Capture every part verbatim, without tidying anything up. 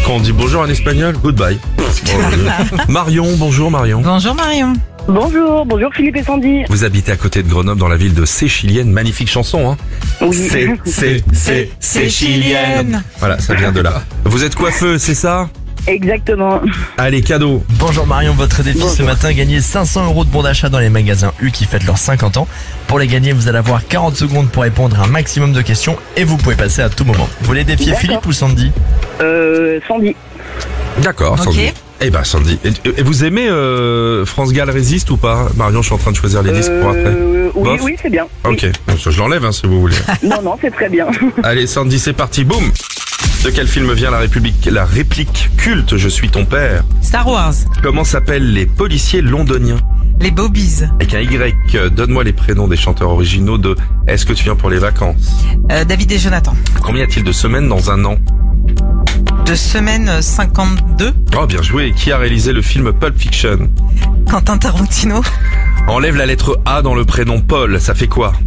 Quand on dit bonjour en espagnol, goodbye. Marion, bonjour Marion. Bonjour Marion. Bonjour, bonjour Philippe et Sandy. Vous habitez à côté de Grenoble dans la ville de Séchilienne. Magnifique chanson, hein. Oui. C'est, c'est, c'est, Séchilienne. Voilà, ça vient de là. Vous êtes coiffeuse, c'est ça? Exactement. Allez, cadeau. Bonjour Marion, votre défi Bonjour. ce matin, gagner cinq cents euros de bons d'achat dans les magasins U qui fêtent leurs cinquante ans. Pour les gagner, vous allez avoir quarante secondes pour répondre à un maximum de questions et vous pouvez passer à tout moment. Vous voulez défier D'accord. Philippe ou Sandy? Euh, Sandy. D'accord, Ok. Sandy. Eh ben Sandy. Et, et vous aimez euh, France Gall Résiste ou pas? Marion, je suis en train de choisir les disques pour après. Euh, oui, Bof. oui, c'est bien. Ok, je je l'enlève hein, si vous voulez. Non, non, c'est très bien. Allez Sandy, c'est parti, boum. De quel film vient la république, la réplique culte Je suis ton père? Star Wars. Comment s'appellent les policiers londoniens? Les Bobbies. Avec un Y, euh, donne-moi les prénoms des chanteurs originaux de Est-ce que tu viens pour les vacances? Euh, David et Jonathan. Combien y a-t-il de semaines dans un an? De semaine cinquante-deux. Oh bien joué, qui a réalisé le film Pulp Fiction? Quentin Tarantino. Enlève la lettre A dans le prénom Paul, ça fait quoi?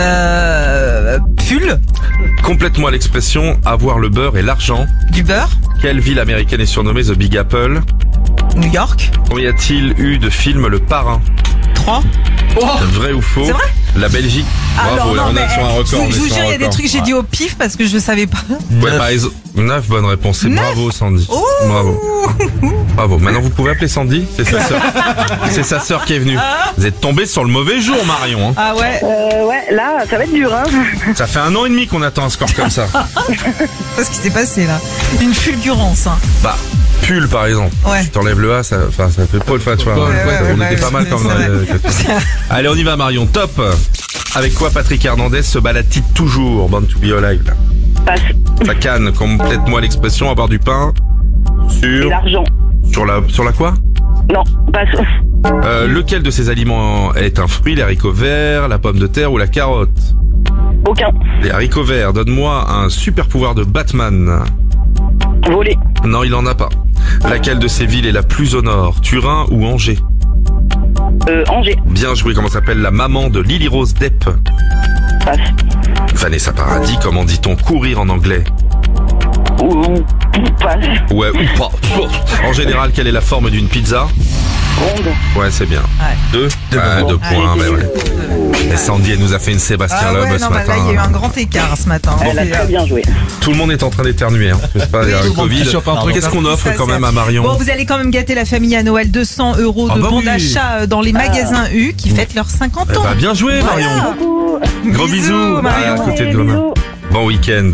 Euh, pull. Complète-moi l'expression avoir le beurre et l'argent. Du beurre. Quelle ville américaine est surnommée The Big Apple? New York. Combien y a-t-il eu de films Le Parrain? trois. Vrai ou faux? C'est vrai? La Belgique. Bravo, là on est sur un record. je, on est je vous sur un jure, il y a des record. trucs que j'ai dit au pif parce que je ne savais pas. Ouais, Neuf. par exemple, neuf bonnes réponses. C'est Neuf bravo Sandy. Oh. Bravo. Bravo. Maintenant vous pouvez appeler Sandy. C'est sa sœur. C'est sa sœur qui est venue. Vous êtes tombé sur le mauvais jour Marion. Hein. Ah ouais. Euh, ouais, là, ça va être dur, hein. Ça fait un an et demi qu'on attend un score comme ça. C'est ce qui s'est passé là. Une fulgurance. Hein. Bah, pull par exemple. Ouais. Si t'enlèves le A, ça, enfin, ça fait Paul, enfin, tu vois. ouais, ouais, on ouais, était pas ouais, mal c'est comme dans vrai. les... Allez, on y va Marion. Top. Avec quoi Patrick Hernandez se balade-t-il toujours? Born to be alive. Là. Passe. Sa canne, complète-moi l'expression, avoir du pain Et sur... l'argent. Sur la, sur la quoi? Non, passe. Euh, lequel de ces aliments est un fruit? Les haricots verts, la pomme de terre ou la carotte? Aucun. Les haricots verts, donne-moi un super pouvoir de Batman. Voler. Non, il en a pas. Laquelle de ces villes est la plus au nord? Turin ou Angers? Euh, Angers. Bien joué, comment s'appelle la maman de Lily Rose Depp? Passe. Vanessa Paradis, comment dit-on courir en anglais? Ou, ou, passe. Ouais, ou pas. En général, quelle est la forme d'une pizza? Ronde. Ouais, c'est bien. Ouais. Deux? Deux Ouais, points. deux points, Allez, mais ouais. Et Sandy, elle nous a fait une Sébastien Ah Loeb ouais, ce non, bah matin. là, il y a eu un grand écart ce matin. Elle a C'est, euh, très bien joué. Tout le monde est en train d'éternuer, hein. Je sais pas, il y a Oui, un tout le monde Covid. touche pas un truc. Qu'est-ce qu'on offre Ça, quand c'est- même à Marion? Bon, vous allez quand même gâter la famille à Noël. deux cents euros de Ah bah bons oui. d'achat dans les magasins U qui fêtent leurs cinquante Eh ans. bah, bien joué, Marion. Voilà. Gros bisous. Bisous, Marion. À côté de Allez, Grenoble. bisous. Bon week-end.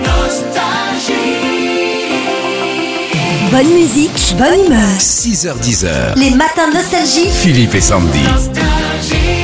Bonne musique, bonne humeur. six heures dix. Les matins nostalgie. Philippe et Sandy. Nostalgie.